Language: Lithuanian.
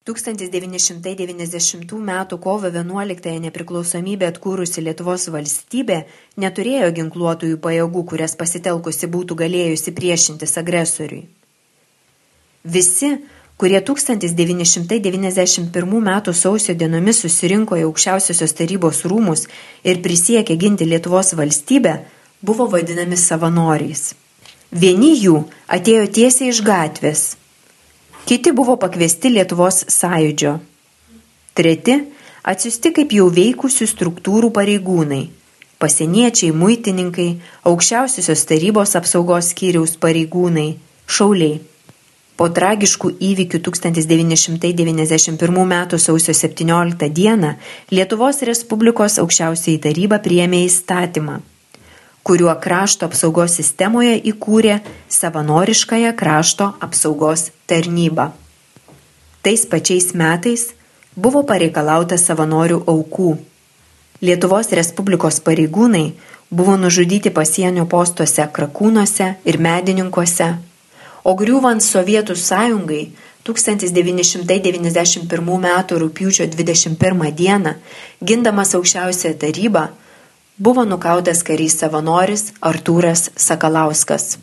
1990 m. kovo 11 nepriklausomybę atkūrusi Lietuvos valstybė neturėjo ginkluotųjų pajėgų, kurias pasitelkusi būtų galėjusi priešintis agresoriui. Visi, kurie 1991 m. sausio dienomis susirinko į Aukščiausiosios tarybos rūmus ir prisiekė ginti Lietuvos valstybę, buvo vadinami savanoriais. Vieni jų atėjo tiesiai iš gatvės. Kiti buvo pakviesti Lietuvos sąjūdžio. Treti atsiųsti kaip jau veikusių struktūrų pareigūnai, pasieniečiai, muitininkai, Aukščiausiosios tarybos apsaugos skyriaus pareigūnai, šauliai. Po tragiškų įvykių 1991 m. sausio 17 d. Lietuvos Respublikos Aukščiausioji taryba priėmė įstatymą, kuriuo krašto apsaugos sistemoje įkūrė savanoriškąją krašto apsaugos tarnybą. Tais pačiais metais buvo pareikalauta savanorių aukų. Lietuvos Respublikos pareigūnai buvo nužudyti pasienio postuose Krakūnuose ir Medininkuose, o griūvant Sovietų sąjungai 1991 m. rugpjūčio 21 d. gindamas Aukščiausiąją tarybą, buvo nukautas karys savanoris Artūras Sakalauskas.